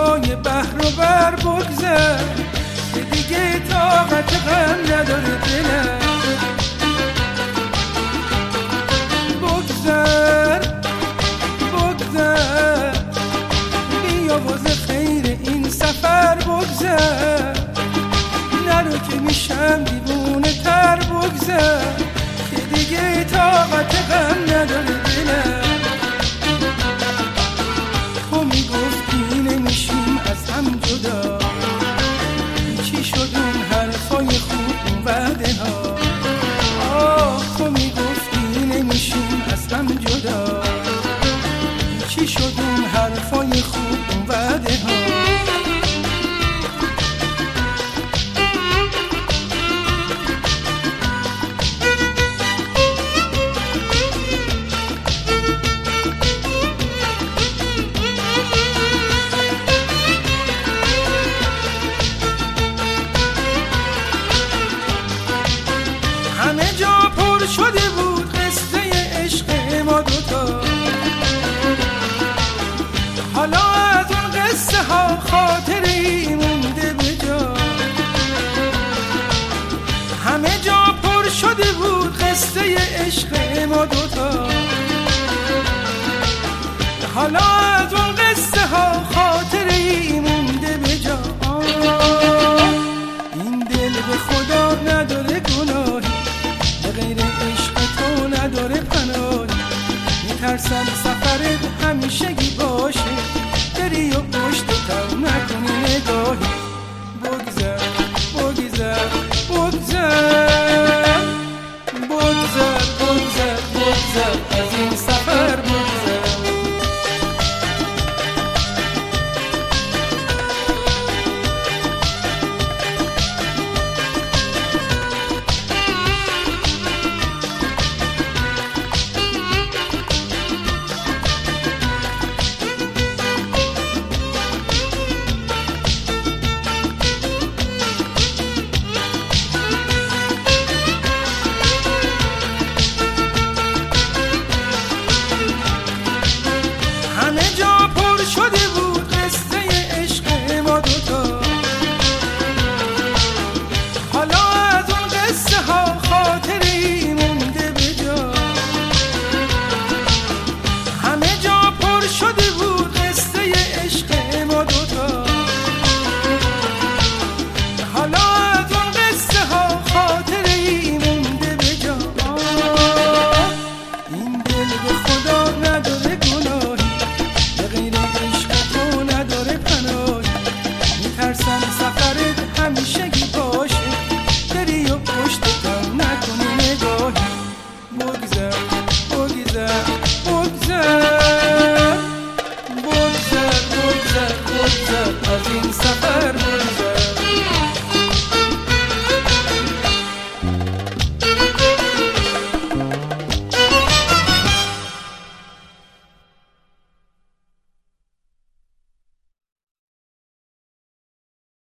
بالای بحر و بر بگذر که دیگه طاقت غم نداره دلم. بگذر بگذر بیا واسه خیر این سفر بگذر، نرو که میشم دیوونه تر. بگذر که دیگه طاقت غم نداره دلم. تو میگفتی نمیشیم از هم جدا، چی شد اون حرفای خوب اون وعده ها؟ تو میگفتی نمیشیم از هم جدا، چی شد اون حرفای خوب اون وعده ها؟ همه جا پر شده بود قصه عشق ما دوتا، حالا از اون قصه ها خاطری مونده به جا. همه جا پر شده بود قصه عشق ما دوتا، حالا از اون قصه ها